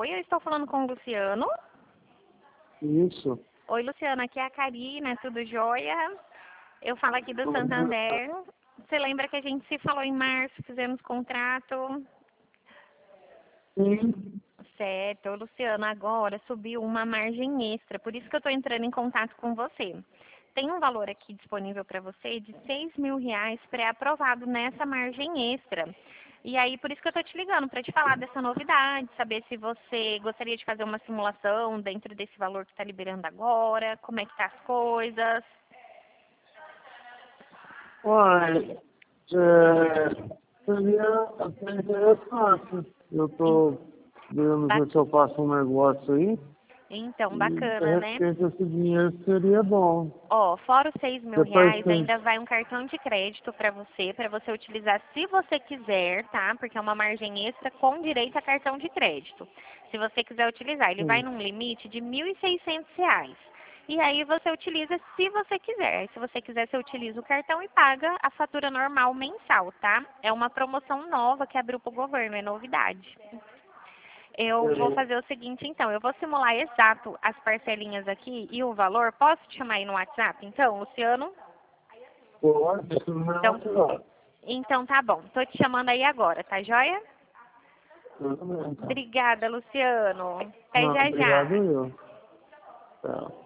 Oi, eu estou falando com o Luciano. Isso. Oi, Luciano, aqui é a Karina, tudo jóia? Eu falo aqui do Santander. Você lembra que a gente se falou em março, fizemos contrato? Sim. Certo, ô, Luciano, agora subiu uma margem extra, por isso que eu estou entrando em contato com você. Tem um valor aqui disponível para você de R$ 6.000 pré-aprovado nessa margem extra. E aí, por isso que eu estou te ligando, para te falar dessa novidade, saber se você gostaria de fazer uma simulação dentro desse valor que está liberando agora, como é que tá as coisas. Olha, seria até interessante. Eu tô vendo Ba- ver se eu faço um negócio aí. Então, E de bacana, né? repente esse dinheiro seria bom. Ó, fora os R$ 6.000, Depois tem. ainda vai um cartão de crédito para você utilizar se você quiser, tá? Porque é uma margem extra com direito a cartão de crédito. Se você quiser utilizar, ele vai Sim. num limite de R$ 1.600. E aí você utiliza se você quiser. Aí, se você quiser, você utiliza o cartão e paga a fatura normal mensal, tá? É uma promoção nova que abriu para o governo, é novidade. Eu vou fazer o seguinte, então. Eu vou simular exato as parcelinhas aqui e o valor. Posso te chamar aí no WhatsApp, então, Luciano? Pode, isso não é Então, natural. então tá bom. Tô te chamando aí agora, tá joia? Tudo bem, então. Obrigada, Luciano. Até Não, já já. obrigado eu. Tchau.